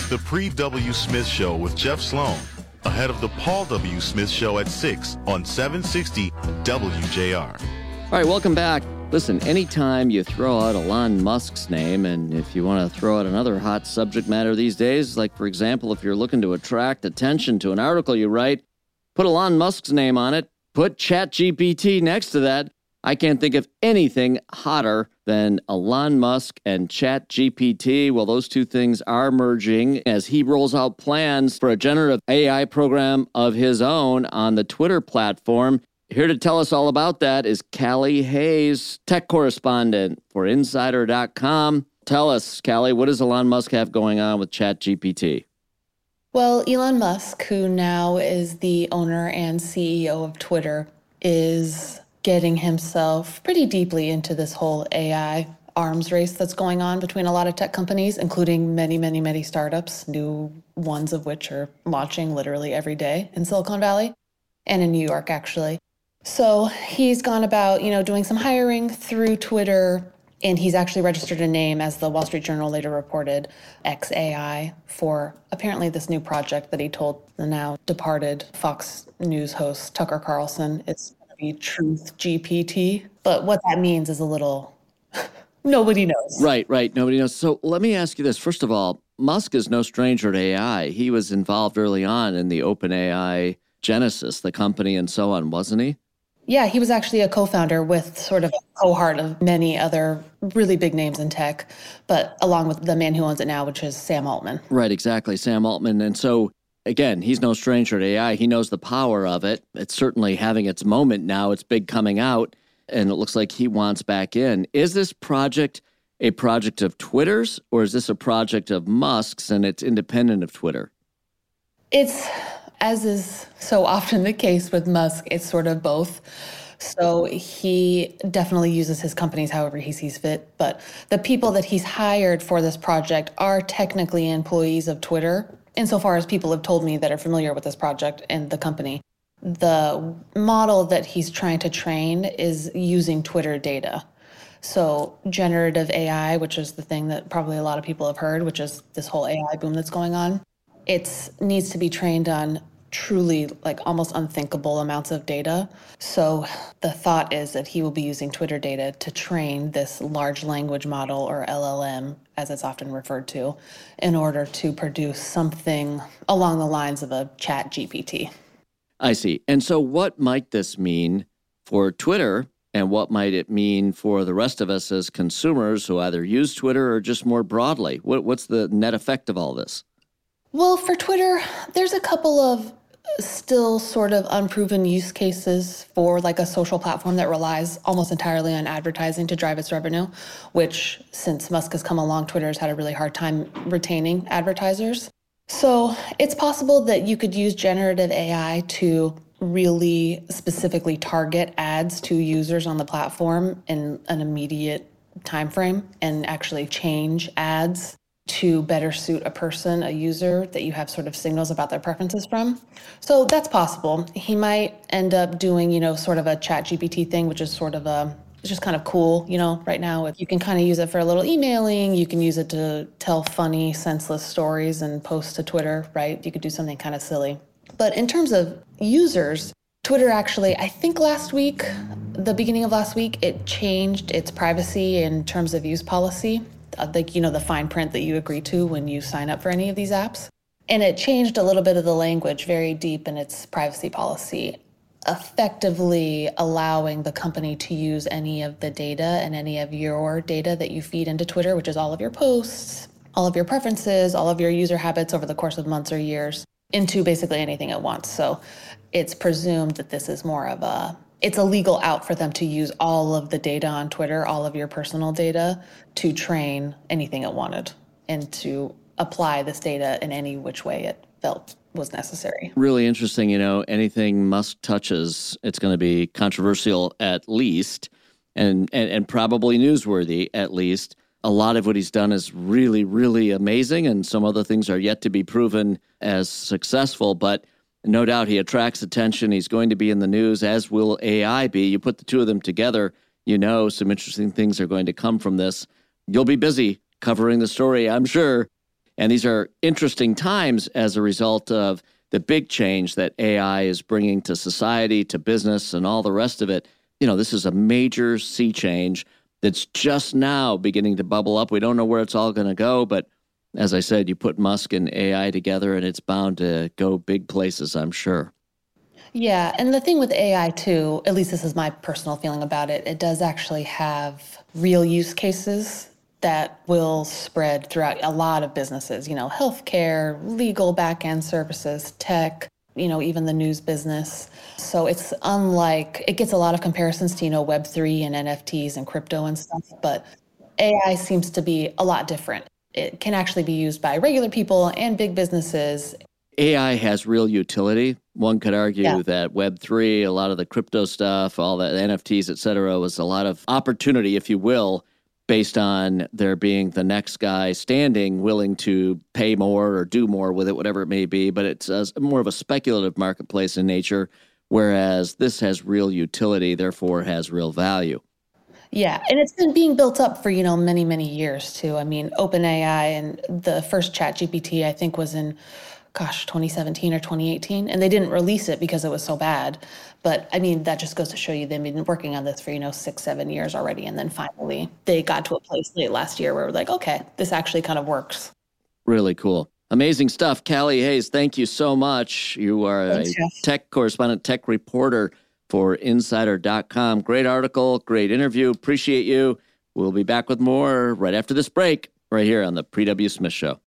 The Pre-W. Smith Show with Jeff Sloan, ahead of the Paul W. Smith Show at 6 on 760 WJR. All right, welcome back. Listen, anytime you throw out Elon Musk's name, and if you want to throw out another hot subject matter these days, like, for example, if you're looking to attract attention to an article you write, put Elon Musk's name on it, put ChatGPT next to that. I can't think of anything hotter than Elon Musk and ChatGPT. Well, those two things are merging as he rolls out plans for a generative AI program of his own on the Twitter platform. Here to tell us all about that is Callie Hayes, tech correspondent for Insider.com. Tell us, Callie, what does Elon Musk have going on with ChatGPT? Well, Elon Musk, who now is the owner and CEO of Twitter, is getting himself pretty deeply into this whole AI arms race that's going on between a lot of tech companies, including many, many, many startups, new ones of which are launching literally every day in Silicon Valley and in New York, actually. So he's gone about, doing some hiring through Twitter, and he's actually registered a name, as the Wall Street Journal later reported, XAI, for apparently this new project that he told the now departed Fox News host Tucker Carlson it's be Truth GPT. But what that means is a little, nobody knows. Right. Nobody knows. So let me ask you this. First of all, Musk is no stranger to AI. He was involved early on in the OpenAI Genesis, the company, and so on, wasn't he? Yeah, he was actually a co-founder with sort of a cohort of many other really big names in tech, but along with the man who owns it now, which is Sam Altman. Right, exactly, Sam Altman. And so, again, he's no stranger to AI. He knows the power of it. It's certainly having its moment now. It's big coming out, and it looks like he wants back in. Is this project a project of Twitter's, or is this a project of Musk's, and it's independent of Twitter? It's, as is so often the case with Musk, it's sort of both. So he definitely uses his companies however he sees fit. But the people that he's hired for this project are technically employees of Twitter, insofar as people have told me that are familiar with this project and the company. The model that he's trying to train is using Twitter data. So generative AI, which is the thing that probably a lot of people have heard, which is this whole AI boom that's going on, it needs to be trained on truly like almost unthinkable amounts of data. So the thought is that he will be using Twitter data to train this large language model, or LLM, as it's often referred to, in order to produce something along the lines of a Chat GPT. I see. And so what might this mean for Twitter, and what might it mean for the rest of us as consumers who either use Twitter or just more broadly? What's the net effect of all this? Well, for Twitter, there's a couple of still sort of unproven use cases for like a social platform that relies almost entirely on advertising to drive its revenue, which since Musk has come along, Twitter has had a really hard time retaining advertisers. So it's possible that you could use generative AI to really specifically target ads to users on the platform in an immediate time frame and actually change ads to better suit a person, a user that you have sort of signals about their preferences from. So that's possible. He might end up doing, sort of a Chat GPT thing, which is sort of it's just kind of cool, right now. You can kind of use it for a little emailing. You can use it to tell funny, senseless stories and post to Twitter, right? You could do something kind of silly. But in terms of users, Twitter actually, I think the beginning of last week, it changed its privacy in terms of use policy. The fine print that you agree to when you sign up for any of these apps. And it changed a little bit of the language very deep in its privacy policy, effectively allowing the company to use any of the data and any of your data that you feed into Twitter, which is all of your posts, all of your preferences, all of your user habits over the course of months or years, into basically anything it wants. So it's presumed that this is more of it's a legal out for them to use all of the data on Twitter, all of your personal data, to train anything it wanted and to apply this data in any which way it felt was necessary. Really interesting. Anything Musk touches, it's going to be controversial at least, and probably newsworthy at least. A lot of what he's done is really, really amazing, and some other things are yet to be proven as successful, but no doubt he attracts attention. He's going to be in the news, as will AI be. You put the two of them together, some interesting things are going to come from this. You'll be busy covering the story, I'm sure. And these are interesting times as a result of the big change that AI is bringing to society, to business, and all the rest of it. This is a major sea change that's just now beginning to bubble up. We don't know where it's all going to go, but as I said, you put Musk and AI together and it's bound to go big places, I'm sure. Yeah, and the thing with AI too, at least this is my personal feeling about it, it does actually have real use cases that will spread throughout a lot of businesses, healthcare, legal back-end services, tech, even the news business. So it's unlike, it gets a lot of comparisons to, Web3 and NFTs and crypto and stuff, but AI seems to be a lot different. It can actually be used by regular people and big businesses. AI has real utility. One could argue that Web3, a lot of the crypto stuff, all the NFTs, et cetera, was a lot of opportunity, if you will, based on there being the next guy standing willing to pay more or do more with it, whatever it may be. But it's more of a speculative marketplace in nature, whereas this has real utility, therefore has real value. Yeah, and it's been being built up for, many, many years, too. I mean, OpenAI and the first ChatGPT, I think, was in 2017 or 2018, and they didn't release it because it was so bad. But I mean, that just goes to show you they've been working on this for, 6-7 years already. And then finally they got to a place late last year where we're like, okay, this actually kind of works. Really cool. Amazing stuff. Callie Hayes, thank you so much. You are a tech correspondent, tech reporter for Insider.com. Great article, great interview. Appreciate you. We'll be back with more right after this break, right here on the Pre-W. Smith Show.